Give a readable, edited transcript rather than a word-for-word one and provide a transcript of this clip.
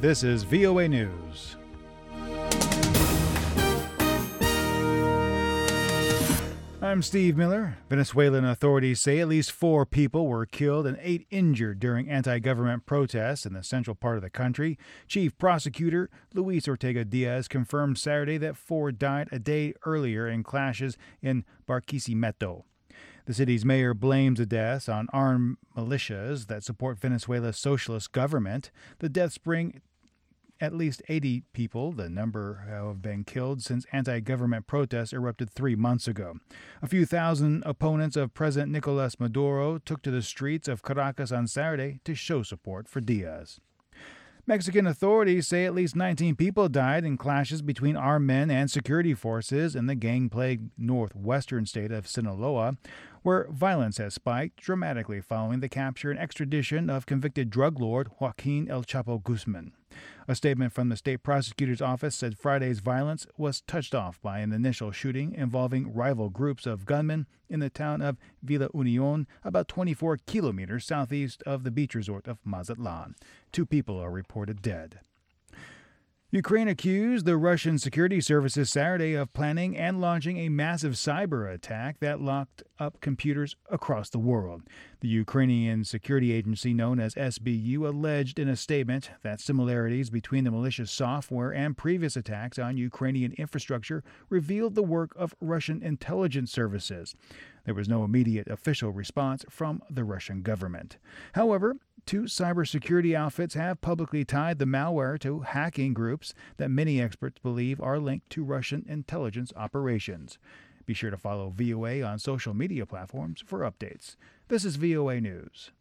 This is VOA News. I'm Steve Miller. Venezuelan authorities say at least 4 people were killed and 8 injured during anti-government protests in the central part of the country. Chief Prosecutor Luis Ortega Diaz confirmed Saturday that 4 died a day earlier in clashes in Barquisimeto. The city's mayor blames the deaths on armed militias that support Venezuela's socialist government. The deaths bring at least 80 people, the number who have been killed since anti-government protests erupted 3 months ago. A few thousand opponents of President Nicolas Maduro took to the streets of Caracas on Saturday to show support for Diaz. Mexican authorities say at least 19 people died in clashes between armed men and security forces in the gang-plagued northwestern state of Sinaloa, where violence has spiked dramatically following the capture and extradition of convicted drug lord Joaquin El Chapo Guzman. A statement from the state prosecutor's office said Friday's violence was touched off by an initial shooting involving rival groups of gunmen in the town of Villa Union, about 24 kilometers southeast of the beach resort of Mazatlan. 2 people are reported dead. Ukraine accused the Russian security services Saturday of planning and launching a massive cyber attack that locked up computers across the world. The Ukrainian security agency known as SBU alleged in a statement that similarities between the malicious software and previous attacks on Ukrainian infrastructure revealed the work of Russian intelligence services. There was no immediate official response from the Russian government. However, 2 cybersecurity outfits have publicly tied the malware to hacking groups that many experts believe are linked to Russian intelligence operations. Be sure to follow VOA on social media platforms for updates. This is VOA News.